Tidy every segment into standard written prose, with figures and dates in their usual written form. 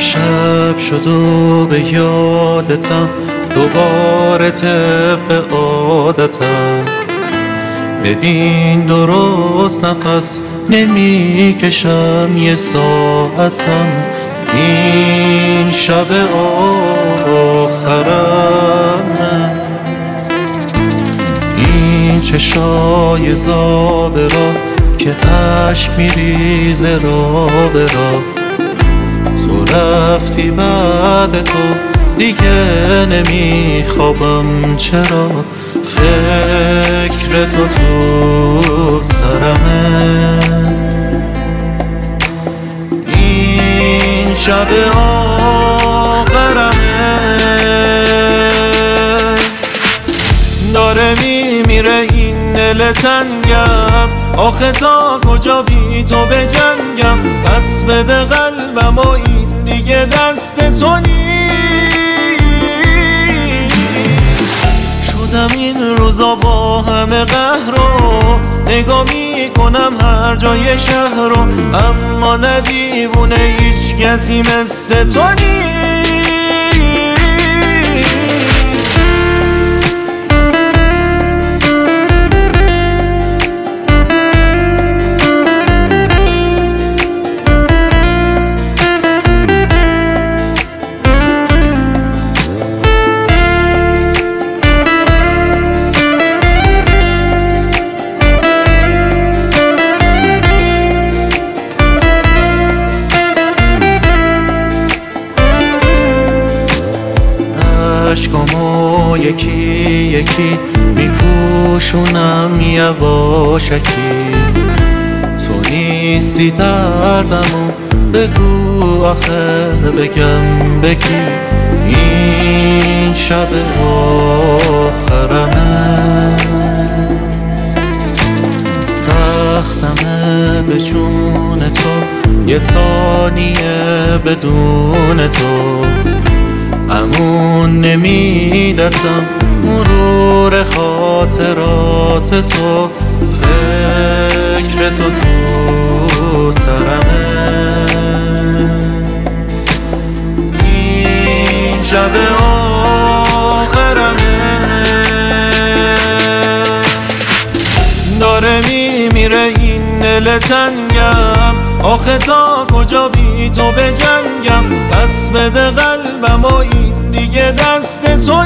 شب شد و به یادتم دوباره طبق عادتم. ببین درست نفس نمی کشم یه ساعتم. این شب آخرم، این چشای زابرا که عشق میریزه را به را. تو رفتی بعد تو دیگه نمیخوابم، چرا فکر تو سرمه. این شب آخرمه، داره میمیره این دل تنگم. آخه تا کجا بی تو بجنگم؟ پس بده قلبم و این دیگه دست تو شدم این روزا با همه قهر و نگاه میکنم هر جای شهر رو، اما نه دیوونه هیچ کسی مثل تو عشقامو یکی یکی میپوشونم یواشکی. تو نیستی دردمو بگو آخه بگم بکی. این شب آخرمه، سختمه به جون تو یه ثانیه بدون تو. همون نمیدتم مرور خاطرات تو. فکر تو سرمه، این شب آخرمه، داره میمیره این دل تنگم. آخه تا کجا بی تو بجنگم؟ پس بده قلبم و این دیگه دست تو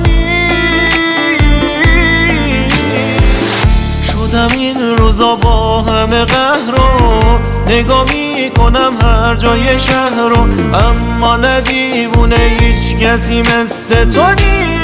شدم این روزا با همه قهر و نگاه میکنم هر جای شهر رو، اما نه دیوونه هیچ کسی مثل تو